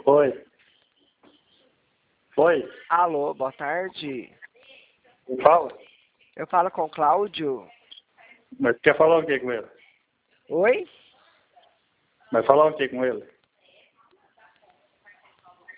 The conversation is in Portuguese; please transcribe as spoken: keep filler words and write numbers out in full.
Oi. Oi. Alô, boa tarde. Fala. Eu falo com o Cláudio. Mas quer falar o que com ele? Oi? Vai falar o que com ele?